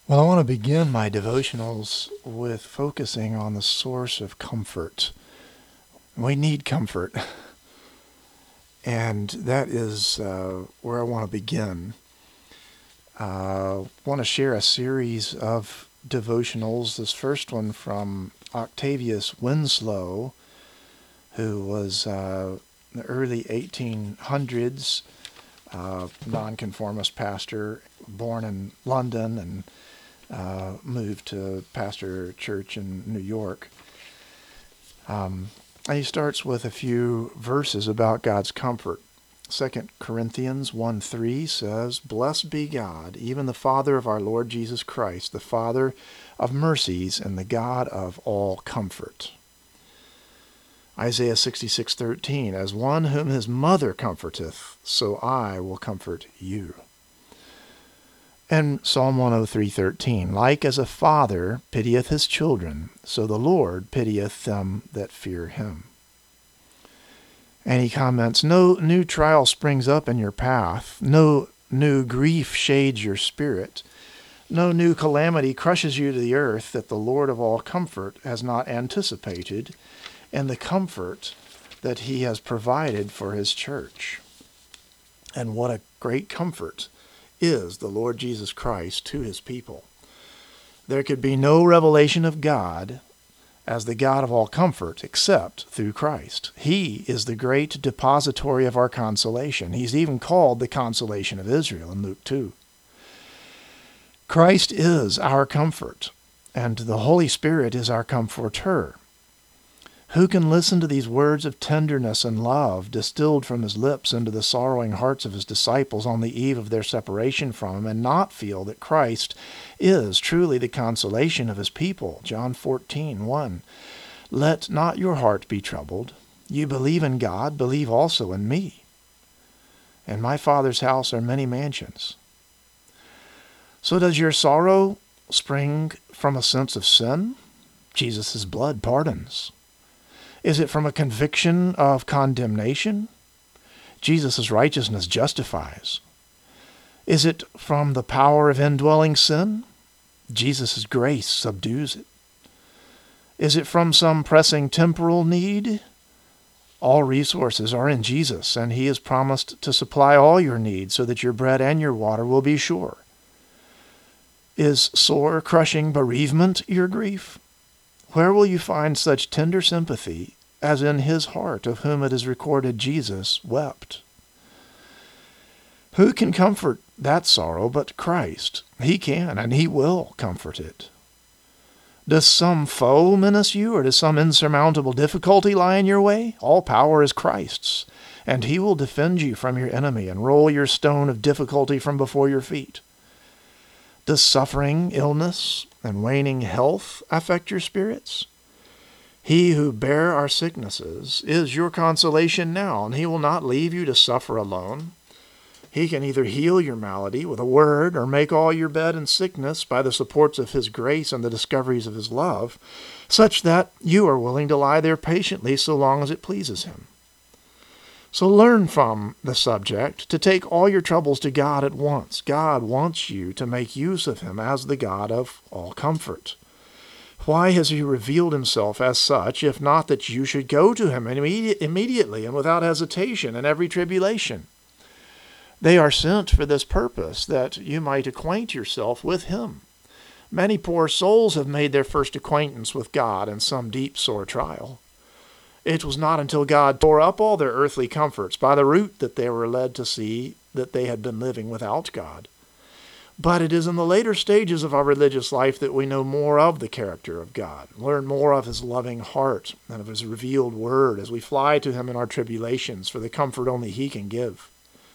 Well, I want to begin my devotionals with focusing on the source of comfort. We need comfort, and that is where I want to begin. I want to share a series of devotionals. This first one from Octavius Winslow, who was in the early 1800s, nonconformist pastor, born in London and moved to pastor a church in New York. And he starts with a few verses about God's comfort. 2 Corinthians 1:3 says, "Blessed be God, even the Father of our Lord Jesus Christ, the Father of mercies and the God of all comfort." Isaiah 66:13, "As one whom his mother comforteth, so I will comfort you." And Psalm 103:13, "Like as a father pitieth his children, so the Lord pitieth them that fear him." And he comments, "No new trial springs up in your path, no new grief shades your spirit, no new calamity crushes you to the earth that the Lord of all comfort has not anticipated, and the comfort that he has provided for his church." And what a great comfort is the Lord Jesus Christ to his people. There could be no revelation of God as the God of all comfort except through Christ. He is the great depository of our consolation. He's even called the consolation of Israel in Luke 2. Christ is our comfort, and the Holy Spirit is our comforter. Who can listen to these words of tenderness and love distilled from his lips into the sorrowing hearts of his disciples on the eve of their separation from him and not feel that Christ is truly the consolation of his people? John 14:1. "Let not your heart be troubled. You believe in God, believe also in me. In my Father's house are many mansions." So does your sorrow spring from a sense of sin? Jesus' blood pardons. Is it from a conviction of condemnation? Jesus' righteousness justifies. Is it from the power of indwelling sin? Jesus' grace subdues it. Is it from some pressing temporal need? All resources are in Jesus, and he has promised to supply all your needs so that your bread and your water will be sure. Is sore, crushing bereavement your grief? Where will you find such tender sympathy as in his heart, of whom it is recorded Jesus wept? Who can comfort that sorrow but Christ? He can, and he will comfort it. Does some foe menace you, or does some insurmountable difficulty lie in your way? All power is Christ's, and he will defend you from your enemy and roll your stone of difficulty from before your feet. Does suffering, illness, and waning health affect your spirits? He who bare our sicknesses is your consolation now, and he will not leave you to suffer alone. He can either heal your malady with a word or make all your bed in sickness by the supports of his grace and the discoveries of his love, such that you are willing to lie there patiently so long as it pleases him. So learn from the subject to take all your troubles to God at once. God wants you to make use of him as the God of all comfort. Why has he revealed himself as such, if not that you should go to him immediately and without hesitation in every tribulation? They are sent for this purpose, that you might acquaint yourself with him. Many poor souls have made their first acquaintance with God in some deep, sore trial. It was not until God tore up all their earthly comforts by the root that they were led to see that they had been living without God. But it is in the later stages of our religious life that we know more of the character of God, learn more of his loving heart and of his revealed word as we fly to him in our tribulations for the comfort only he can give.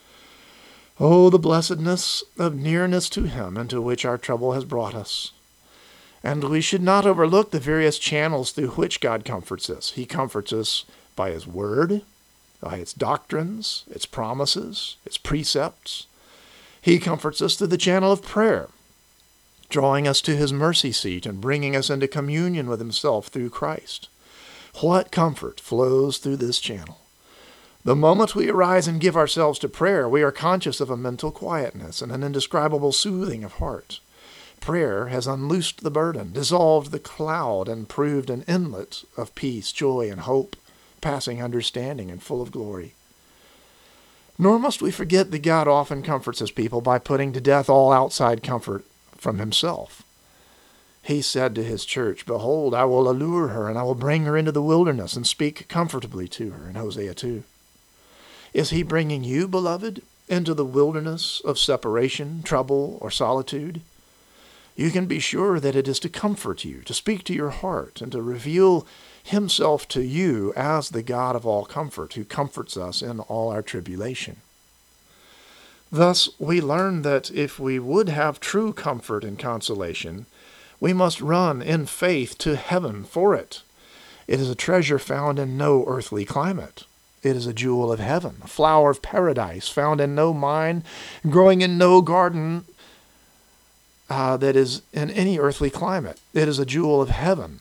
Oh, the blessedness of nearness to him into which our trouble has brought us. And we should not overlook the various channels through which God comforts us. He comforts us by his word, by its doctrines, its promises, its precepts. He comforts us through the channel of prayer, drawing us to his mercy seat and bringing us into communion with himself through Christ. What comfort flows through this channel? The moment we arise and give ourselves to prayer, we are conscious of a mental quietness and an indescribable soothing of heart. Prayer has unloosed the burden, dissolved the cloud, and proved an inlet of peace, joy, and hope, passing understanding and full of glory. Nor must we forget that God often comforts his people by putting to death all outside comfort from himself. He said to his church, "Behold, I will allure her, and I will bring her into the wilderness and speak comfortably to her," in Hosea 2. Is he bringing you, beloved, into the wilderness of separation, trouble, or solitude? You can be sure that it is to comfort you, to speak to your heart, and to reveal himself to you as the God of all comfort, who comforts us in all our tribulation. Thus, we learn that if we would have true comfort and consolation, we must run in faith to heaven for it. It is a treasure found in no earthly climate. It is a jewel of heaven, a flower of paradise found in no mine, growing in no garden that is in any earthly climate. It is a jewel of heaven.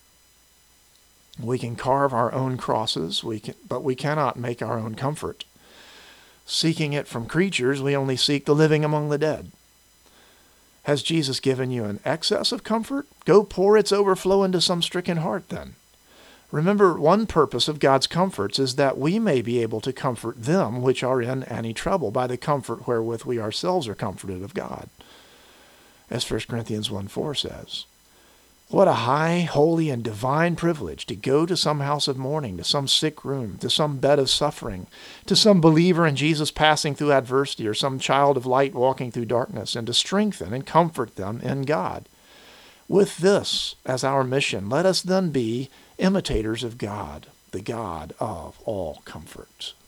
We can carve our own crosses, but we cannot make our own comfort. Seeking it from creatures, we only seek the living among the dead. Has Jesus given you an excess of comfort? Go pour its overflow into some stricken heart then. Remember, one purpose of God's comforts is that we may be able to comfort them which are in any trouble by the comfort wherewith we ourselves are comforted of God. As 1 Corinthians 1:4 says, what a high, holy, and divine privilege to go to some house of mourning, to some sick room, to some bed of suffering, to some believer in Jesus passing through adversity, or some child of light walking through darkness, and to strengthen and comfort them in God. With this as our mission, let us then be imitators of God, the God of all comfort.